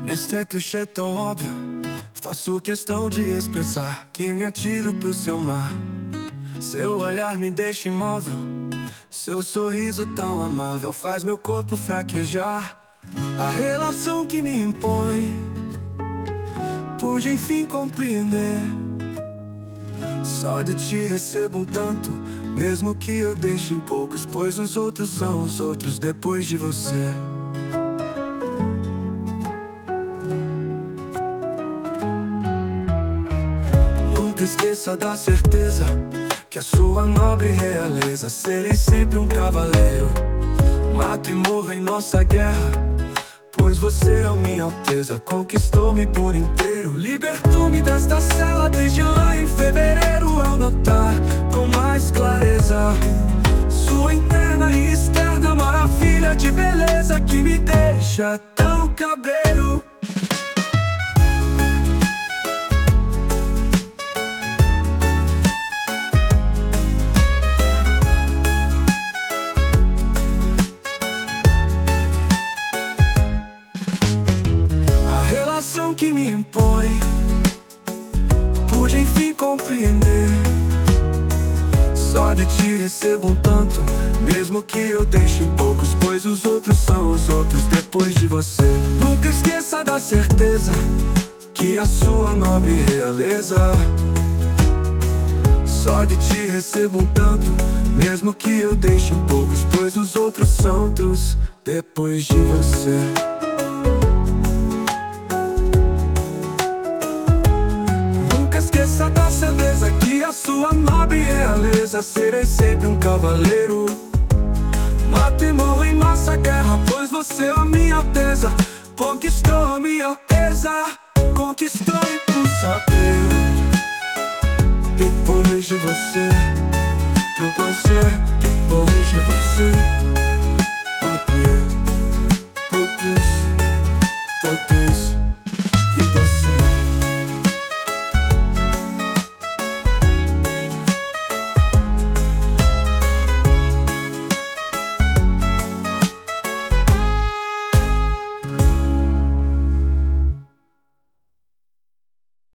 Este clichê tão óbvio, faço questão de expressar que me atiro pro seu mar. Seu olhar me deixa imóvel, seu sorriso tão amável faz meu corpo fraquejar. A relação que me impõe, pude enfim compreender. Só de ti recebo um tanto, mesmo que eu deixe em poucos, pois os outros são os outros depois de você. Nunca esqueça da certeza que a sua nobre realeza serei sempre um cavaleiro. Mato e morro em nossa guerra, pois você é minha alteza. Conquistou-me por inteiro, libertou-me desta cela desde lá em fevereiro. Ao notar com mais clareza sua interna e externa maravilha de beleza que me deixa tão cabreiro. Que me impõe, pude enfim compreender. Só de ti recebo um tanto, mesmo que eu deixe em poucos, pois os outros são os outros depois de você. Nunca esqueça da certeza que a sua nobre realeza. Só de ti recebo um tanto, mesmo que eu deixe em poucos, pois os outros são outros depois de você. Da certeza que a sua nobre realeza serei sempre um cavaleiro. Mato e morro em nossa guerra, pois você é a minha alteza. Conquistou a minha alteza, conquistou-me por saber depois de você.